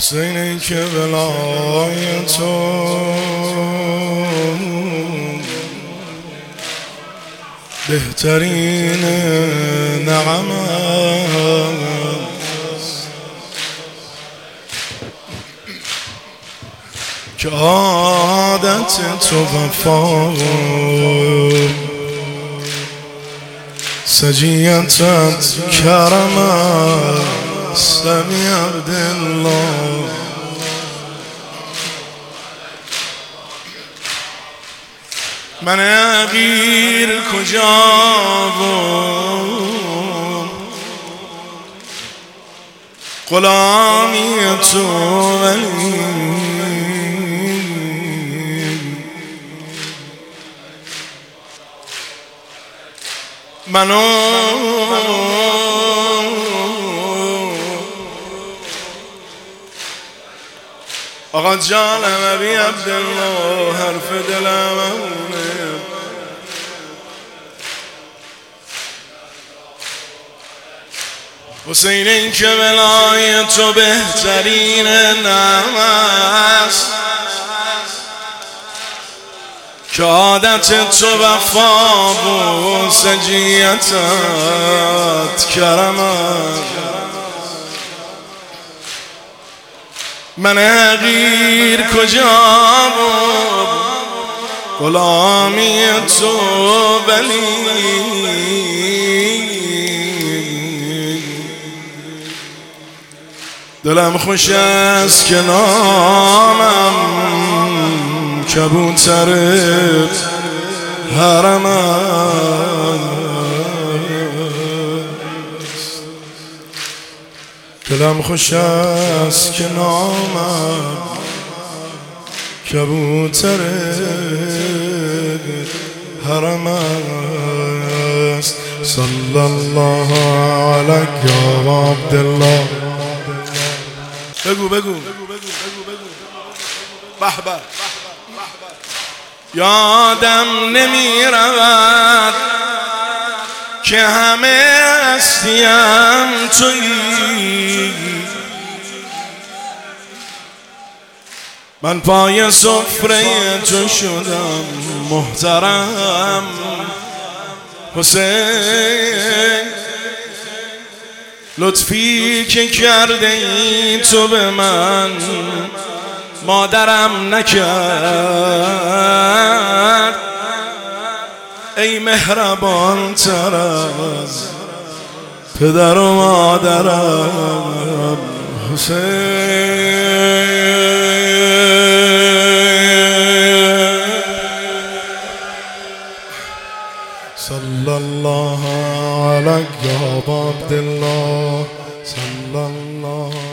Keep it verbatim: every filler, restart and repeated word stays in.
حسینی که ولای تو بهترین نعم است که عادت تو وفا سجیتت کرم است عبدالله من غیر کجا بود غلامی تو ولی منو آقا جانم ابی عبدالله حرف دلم اونه حسینی که ولای تو بهترین نعم است که عادت تو وفا و سجیتت کرم است من غیر کجا بود غلامی تو ولی دلم خوش است که نامم کبوتر حرم است دلم خوش است که نامم کبوتر حرم است صلی الله علیک یا عبدالله بگو بگو به به یادم نمی رود که همه هستیم تویی من پای سفره تو شدم محترم حسین لطفی که کرده ای تو به من مادرم نکرد ای مهربان تر از پدر و مادرم حسین صلی الله علیک یا عبدالله صلی الله